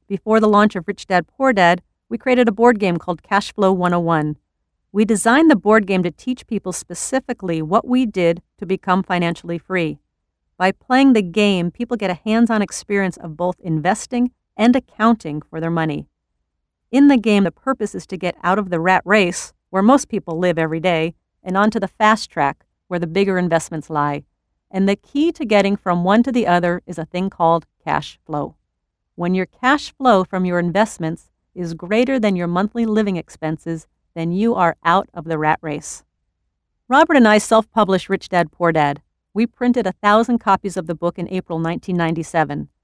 Before the launch of Rich Dad Poor Dad, we created a board game called Cash Flow 101. We designed the board game to teach people specifically what we did to become financially free. By playing the game, people get a hands-on experience of both investing and accounting for their money. In the game, the purpose is to get out of the rat race, where most people live every day, and onto the fast track, where the bigger investments lie. And the key to getting from one to the other is a thing called cash flow. When your cash flow from your investments is greater than your monthly living expenses, then you are out of the rat race. Robert and I self-published Rich Dad Poor Dad. We printed 1,000 copies of the book in April 1997.